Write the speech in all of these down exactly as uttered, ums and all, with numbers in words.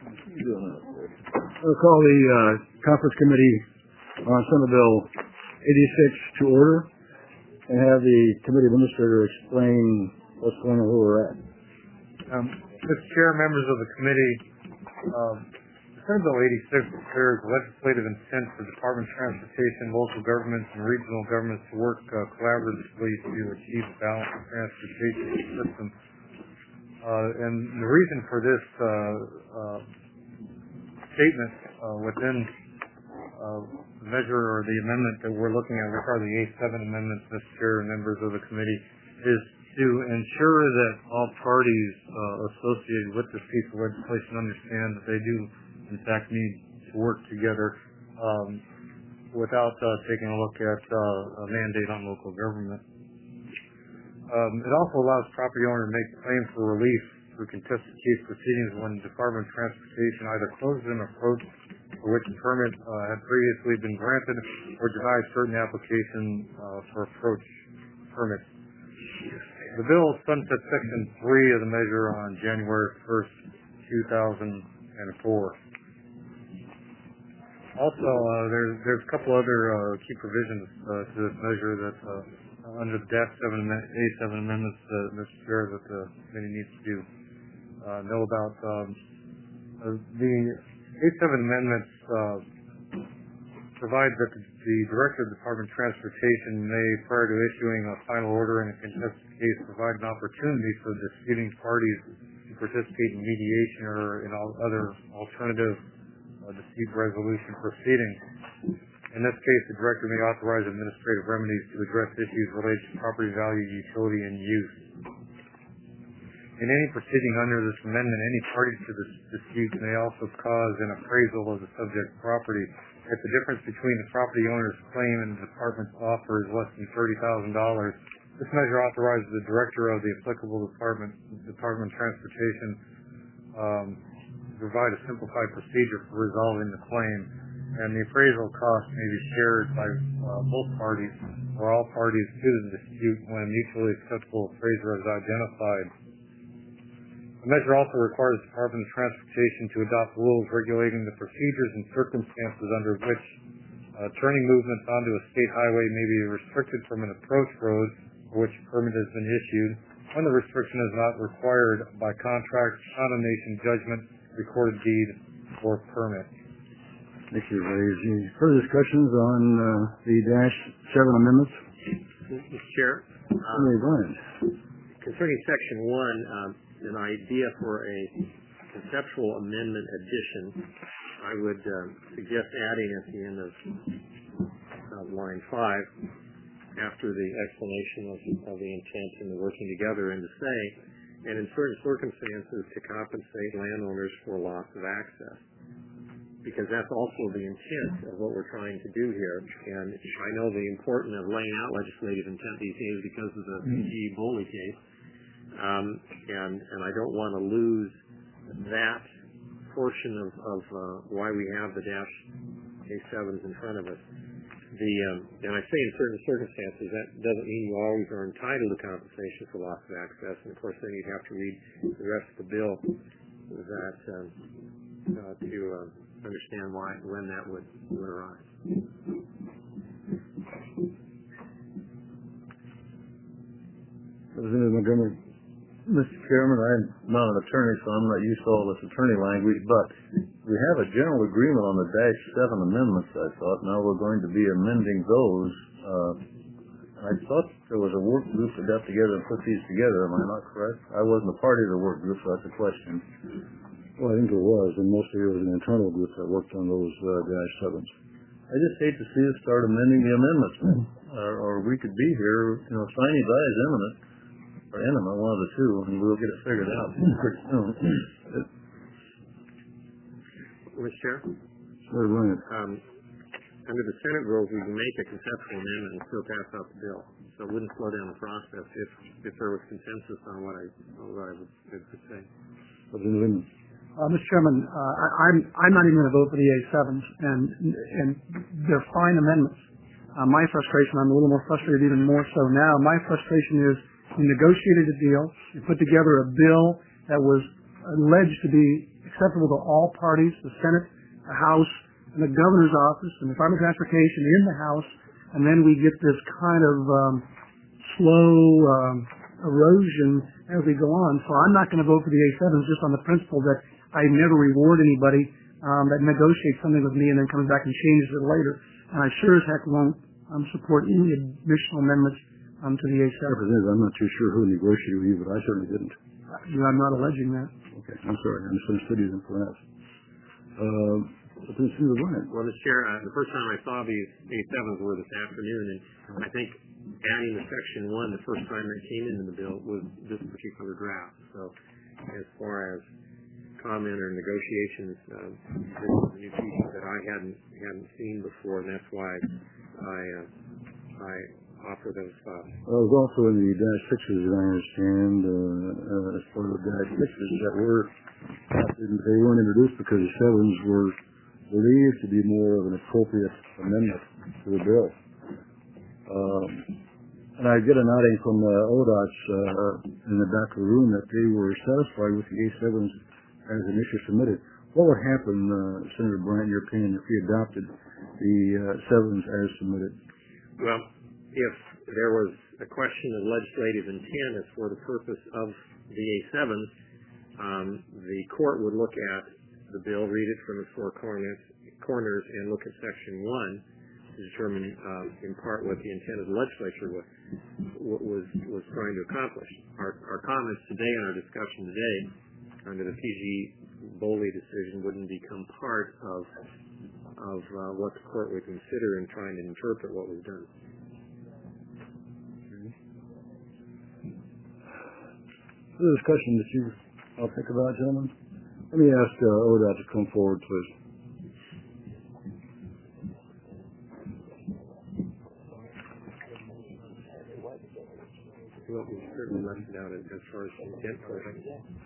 We'll call the uh, Conference Committee on Senate Bill eighty-six to order and have the committee administrator explain what's going on, where we're at. Um, Mister Chair, members of the committee, um, Senate Bill eighty-six declares legislative intent for Department of Transportation, local governments, and regional governments to work uh, collaboratively to achieve a balanced transportation system. Uh, and the reason for this uh, uh, statement uh, within uh, the measure or the amendment that we're looking at, which are the A seven amendments, Mister Chair and members of the committee, is to ensure that all parties uh, associated with this piece of legislation understand that they do, in fact, need to work together um, without uh, taking a look at uh, a mandate on local government. Um, it also allows property owner to make claim for relief through contested case proceedings when the Department of Transportation either closes an approach for which a permit uh, had previously been granted or denies certain application uh, for approach permits. The bill sunsets Section three of the measure on January first, two thousand four. Also, uh, there's, there's a couple other uh, key provisions uh, to this measure that uh, under the D A F seven, A seven amendments, uh, Mister Chair, that the committee needs to uh, know about. Um, uh, the A seven amendments uh, provide that the, the Director of the Department of Transportation may, prior to issuing a final order in a contested case, provide an opportunity for disputing parties to participate in mediation or in all other alternative uh, dispute resolution proceedings. In this case, the Director may authorize administrative remedies to address issues related to property value, utility, and use. In any proceeding under this amendment, any party to this dispute may also cause an appraisal of the subject property. If the difference between the property owner's claim and the Department's offer is less than thirty thousand dollars, this measure authorizes the Director of the applicable Department, Department of Transportation um, to provide a simplified procedure for resolving the claim. And the appraisal cost may be shared by uh, both parties or all parties to the dispute when a mutually acceptable appraiser is identified. The measure also requires the Department of Transportation to adopt rules regulating the procedures and circumstances under which uh, turning movements onto a state highway may be restricted from an approach road for which a permit has been issued when the restriction is not required by contract, condemnation, judgment, recorded deed, or permit. Thank you. Any further discussions on uh, the dash seven amendments? Mister Chair, uh, concerning Section one, um, an idea for a conceptual amendment addition, I would uh, suggest adding at the end of uh, line five, after the explanation of, of the intent and the working together, and to say, and in certain circumstances to compensate landowners for loss of access. Because that's also the intent of what we're trying to do here. And I know the importance of laying out legislative intent these days because of the G E. Boley case. Um, and, and I don't want to lose that portion of, of uh, why we have the dash A sevens in front of us. The, um, and I say in certain circumstances, that doesn't mean you always are entitled to compensation for loss of access. And of course, then you'd have to read the rest of the bill that um, uh, to uh, understand why, when that would, would arise. Representative Montgomery. Mister Chairman, I'm not an attorney, so I'm not used to all this attorney language, but we have a general agreement on the dash seven amendments, I thought. Now we're going to be amending those. Uh, I thought there was a work group that got together and put these together. Am I not correct? I wasn't a part of the work group, so that's a question. Well, I think there was, and mostly it was an internal group that worked on those uh, dash sevens. I just hate to see us start amending the amendments, or, or we could be here, you know, sine die is imminent, or enema, one of the two, and we'll get it figured out pretty soon. Mister Chair? Sir, Bryant. Um, under the Senate rules, we can make a conceptual amendment and still pass out the bill. So it wouldn't slow down the process if, if there was consensus on what I, on what I would, would say. Representative Uh, Mister Chairman, uh, I, I'm I'm not even going to vote for the A sevens, and and they're fine amendments. Uh, my frustration, I'm a little more frustrated, even more so now. My frustration is we negotiated a deal, we put together a bill that was alleged to be acceptable to all parties, the Senate, the House, and the Governor's Office, and the Department of Transportation in the House, and then we get this kind of um, slow um, erosion as we go on. So I'm not going to vote for the A sevens just on the principle that I never reward anybody um, that negotiates something with me and then comes back and changes it later. And I sure as heck won't um, support any additional amendments um, to the A seven. Representative, I'm not too sure who negotiated with you, but I certainly didn't. Uh, I'm not alleging that. Okay, I'm sorry. I misunderstood you then perhaps. Uh, Representative Bryant. Well, Mister Chair, uh, the first time I saw these A sevens were this afternoon, and I think adding the section one the first time that came into the bill was this particular draft. So as far as comment or negotiations, uh, this is a new feature that I hadn't hadn't seen before, and that's why I uh, I offer those thoughts. Well, I was also in the dash sixes, as I understand, uh, uh, as part of the dash sixes that were they weren't introduced because the sevens were believed to be more of an appropriate amendment to the bill. Um, and I get a nodding from uh, O D O T's uh, in the back of the room that they were satisfied with the A sevens as an issue submitted. What would happen, uh, Senator Bryant, in your opinion, if we adopted the uh, sevens as submitted? Well, if there was a question of legislative intent as for the purpose of the A sevens, um, the court would look at the bill, read it from its four corners, corners and look at section one to determine um, in part what the intent of the legislature was was, was trying to accomplish. Our, our comments today and our discussion today under the P G Boley decision wouldn't become part of of uh, what the court would consider in trying to interpret what was done. The discussion that you I'll think about, gentlemen. Let me ask uh, O D O T to come forward, please. Well, we certainly left it out as far as the intent portion.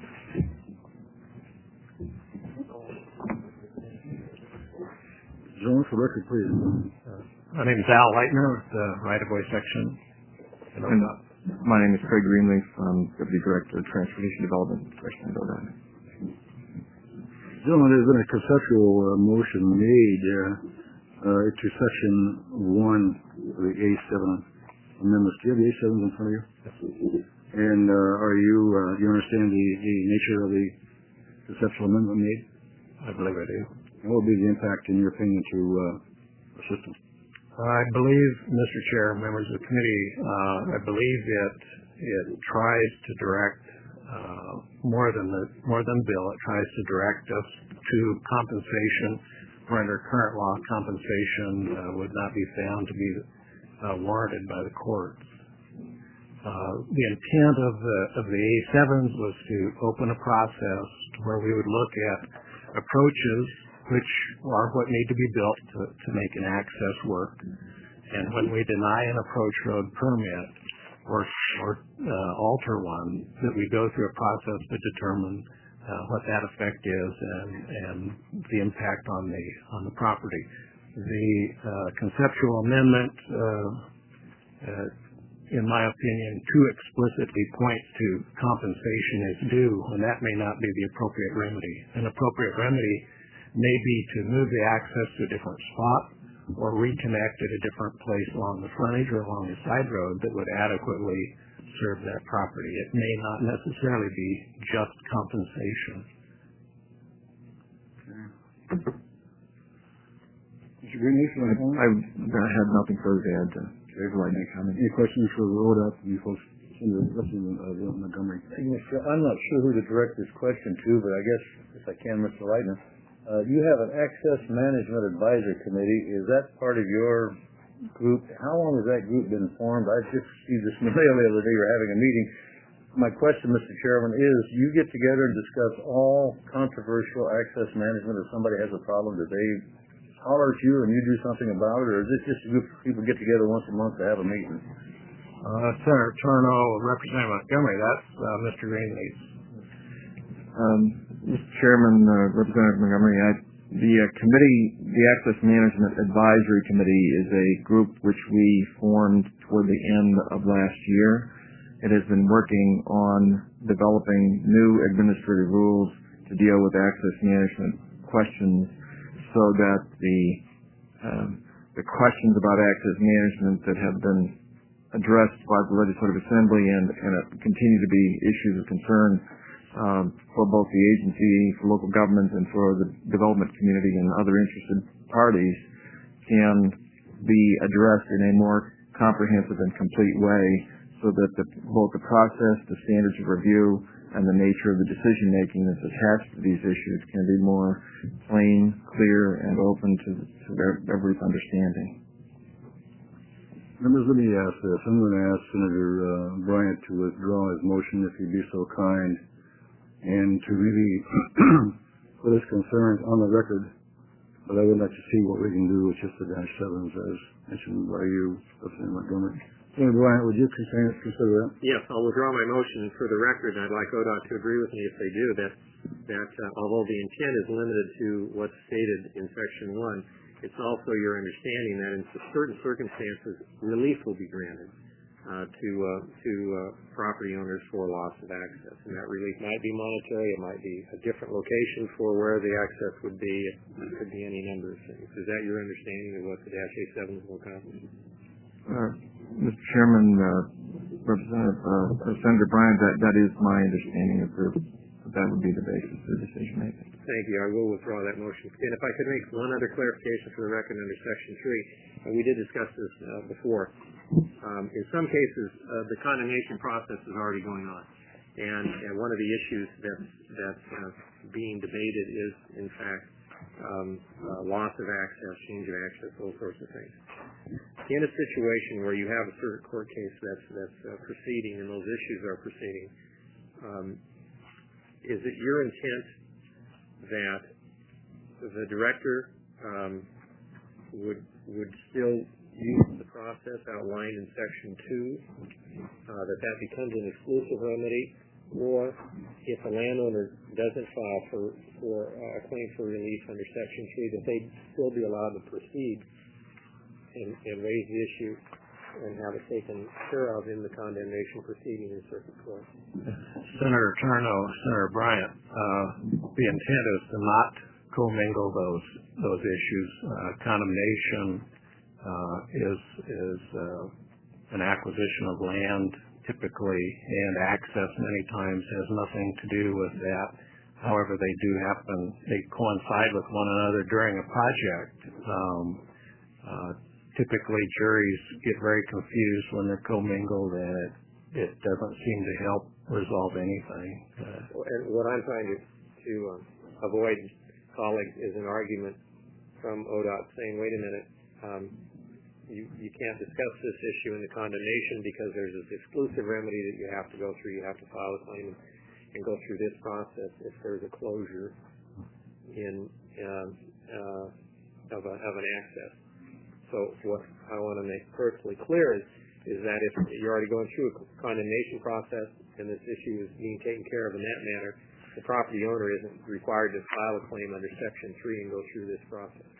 Gentlemen, for the record, please. Uh, my name is Al Leitner with the right-of-way section. And my name is Craig Greenleaf. I'm Deputy Director of Transportation Development Section at O D O T. Gentlemen, there's been a conceptual uh, motion made uh, uh, to section one of the A seven amendments. Do you have the A sevens in front of you? Yes. And uh, are you, uh, do you understand the, the nature of the conceptual amendment made? I believe I do. And what would be the impact, in your opinion, to uh, the system? I believe, Mister Chair, members of the committee, uh, I believe it it tries to direct uh, more than the more than bill. It tries to direct us to compensation, where under current law, compensation uh, would not be found to be uh, warranted by the courts. Uh, the intent of the of the A sevens was to open a process where we would look at approaches which are what need to be built to, to make an access work. And when we deny an approach road permit or, or uh, alter one, that we go through a process to determine uh, what that effect is and, and the impact on the on the property. The uh, conceptual amendment, uh, uh, in my opinion, too explicitly points to compensation is due, and that may not be the appropriate remedy. An appropriate remedy may be to move the access to a different spot or reconnect at a different place along the frontage or along the side road that would adequately serve that property. It may not necessarily be just compensation. Mister Greenleaf, you want to comment? I, I have nothing further to add to everybody. Any questions for the O D O T, you folks, Representative uh, Montgomery? I'm not sure who to direct this question to, but I guess, if I can, Mister Leitner, uh, you have an Access Management Advisory Committee. Is that part of your group? How long has that group been formed? I just received this mail the other day. You're having a meeting. My question, Mister Chairman, is you get together and discuss all controversial access management. If somebody has a problem, do they holler at you and you do something about it, or is it just a group of people get together once a month to have a meeting? Uh, Senator Turno, Representative Montgomery, that's uh, Mister Greenleaf. Um, Mister Chairman, uh, Representative Montgomery, I, the uh, committee, the Access Management Advisory Committee, is a group which we formed toward the end of last year. It has been working on developing new administrative rules to deal with access management questions so that the um, the questions about access management that have been addressed by the Legislative Assembly and, and continue to be issues of concern um, for both the agency, for local governments, and for the development community and other interested parties can be addressed in a more comprehensive and complete way so that the, both the process, the standards of review, and the nature of the decision-making that's attached to these issues can be more plain, clear, and open to, to everybody's understanding. Members, let me ask this. I'm going to ask Senator uh, Bryant to withdraw his motion, if he'd be so kind, and to really put his concerns on the record. But I would like to see what we can do with just the dash sevens, as mentioned by you, Representative Montgomery. Senator Bryant, would you consider, consider that? Yes, I'll withdraw my motion. For the record, I'd like O D O T to agree with me if they do, that, that uh, although the intent is limited to what's stated in Section one, it's also your understanding that in certain circumstances, relief will be granted uh, to uh, to uh, property owners for loss of access. And that relief might be monetary, it might be a different location for where the access would be, it could be any number of things. Is that your understanding of what the dash A sevens will accomplish? Uh, Mister Chairman, uh, Representative uh, Senator Bryant, that, that is my understanding of the, that would be the basis of the decision making. Thank you. I will withdraw that motion. And if I could make one other clarification for the record under Section three, and we did discuss this uh, before. Um, in some cases, uh, the condemnation process is already going on. And, and one of the issues that's, that's uh, being debated is, in fact, um, uh, loss of access, change of access, those sorts of things. In a situation where you have a circuit court case that's, that's uh, proceeding and those issues are proceeding, um, is it your intent that the director um, would would still use the process outlined in Section two, uh, that that becomes an exclusive remedy, or if a landowner doesn't file for, for uh, a claim for relief under Section three, that they'd still be allowed to proceed and, and raise the issue and have it taken care of in the condemnation proceeding in circuit court? Senator Turno, Senator Bryant, uh, the intent is to not commingle those those issues. Uh, condemnation uh, is is uh, an acquisition of land typically, and access many times has nothing to do with that. However, they do happen, they coincide with one another during a project. Um, uh, typically, juries get very confused when they're commingled, and it, it doesn't seem to help resolve anything. Uh, and what I'm trying to, to um, avoid, colleagues, is an argument from O D O T saying, wait a minute, um, you, you can't discuss this issue in the condemnation because there's this exclusive remedy that you have to go through. You have to file a claim and, and go through this process if there's a closure in um, uh, of, a, of an access. So what I want to make perfectly clear is, is that if you're already going through a condemnation process and this issue is being taken care of in that manner, the property owner isn't required to file a claim under Section three and go through this process.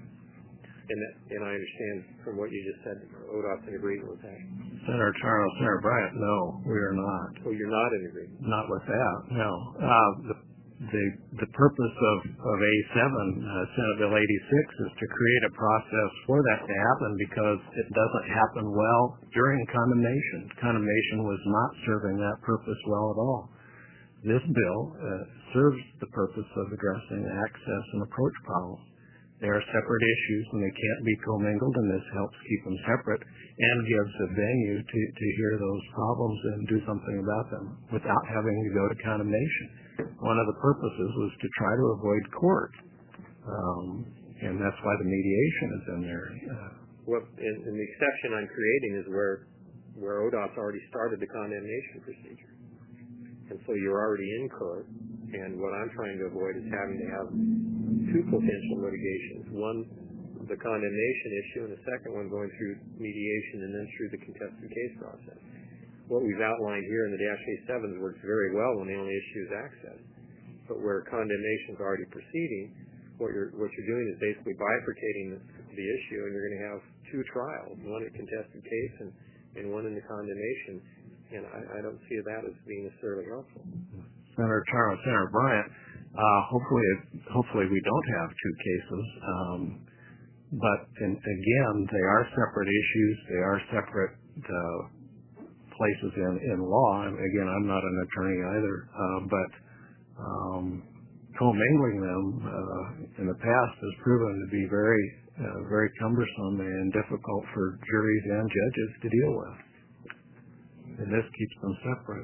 And, that, and I understand from what you just said, O D O T's in agreement with that. Senator Charles, Senator Bryant, no, we are not. Oh, you're not in agreement? Not with that, no. Uh, the, the the purpose of, of A seven, uh, Senate Bill eighty-six, is to create a process for that to happen because it doesn't happen well during condemnation. Condemnation was not serving that purpose well at all. This bill uh, serves the purpose of addressing the access and approach problems. They are separate issues and they can't be commingled, and this helps keep them separate and gives a venue to, to hear those problems and do something about them without having to go to condemnation. One of the purposes was to try to avoid court, um, and that's why the mediation is in there. Uh, well, and, and the exception I'm creating is where, where O D O T's already started the condemnation procedure. And so you're already in court, and what I'm trying to avoid is having to have two potential litigations. One, the condemnation issue, and the second one going through mediation and then through the contested case process. What we've outlined here in the dash A sevens works very well when the only issue is access. But where condemnation is already proceeding, what you're, what you're doing is basically bifurcating the, the issue, and you're going to have two trials, one at contested case and, and one in the condemnation. And I, I don't see that as being necessarily helpful. Senator Charles, Senator Bryant, Uh, hopefully, hopefully we don't have two cases. Um, but in, again, they are separate issues. They are separate uh, places in, in law. And again, I'm not an attorney either, uh, but um, commingling them uh, in the past has proven to be very, uh, very cumbersome and difficult for juries and judges to deal with. And this keeps them separate.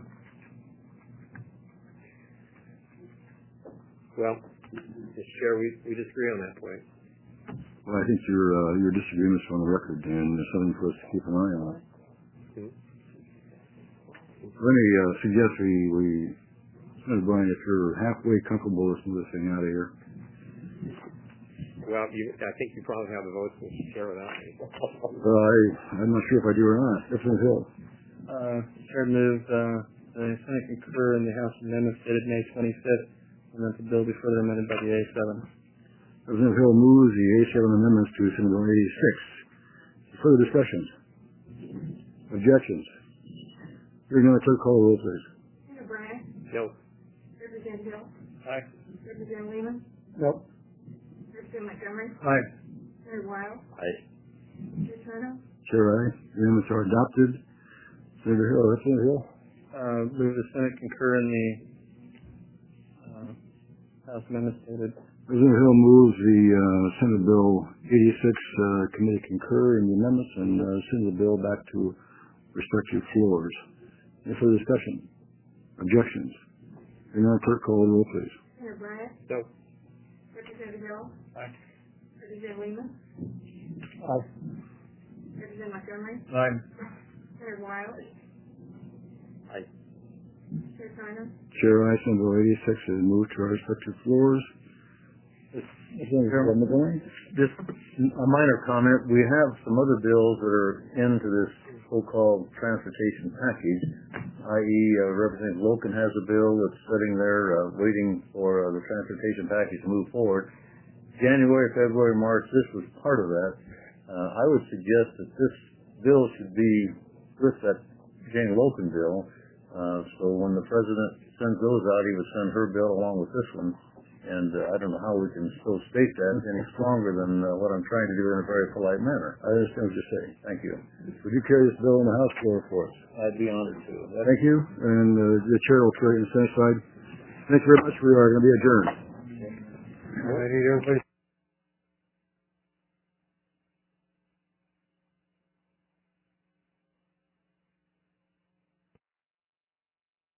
Well, Mister Chair, we, we disagree on that point. Well, I think your uh, your disagreements are on the record, and there's something for us to keep an eye on. Mm-hmm. Let me uh, suggest we, we Senator Bryan, if you're halfway comfortable with this thing out of here. Well, you, I think you probably have the votes, Mister Chair, without me. Uh, I, I'm not sure if I do or not. Representative Hill. Uh, Chair move uh, the Senate concur in the House amendments dated May twenty-fifth, and that the bill be further amended by the A seven. Representative Hill moves the A seven amendments to Senate Bill eighty-six. Further discussions? Objections? Hearing none, clerk call the roll, please. Senator Bryan? No. Representative Hill? Aye. Representative Lehman? Nope. Representative Montgomery? Aye. Senator Wild? Aye. Chair Turner? Chair, aye. The amendments are adopted. Senator Hill, Representative Hill. Uh, move the Senate concur in the uh, House amendments dated. Representative Hill moves the uh, Senate Bill eighty-six uh, committee concur in the amendments and uh, send the bill back to respective floors. Any further discussion? Objections? Hearing none, clerk call the roll, please. Senator Bryan? No. Representative Hill? Aye. Representative Lehman? Aye. Representative Montgomery? Aye. Senator Wild? Aye. Chair Turner? Chair, aye. Senate Bill eighty-six is moved to our respective floors. Representative Montgomery? Just a minor comment. We have some other bills that are into this so-called transportation package, that is, uh, Representative Loken has a bill that's sitting there uh, waiting for uh, the transportation package to move forward. January, February, March, this was part of that. Uh, I would suggest that this bill should be with that Jane Loken bill. Uh, so when the President sends those out, he would send her bill along with this one. And uh, I don't know how we can still state that any stronger than uh, what I'm trying to do in a very polite manner. I understand what you're saying. Thank you. Would you carry this bill on the House floor for us? I'd be honored to. That's Thank you. And uh, the chair will carry it in the Senate side. Thank you very much. We are going to be adjourned. I need everybody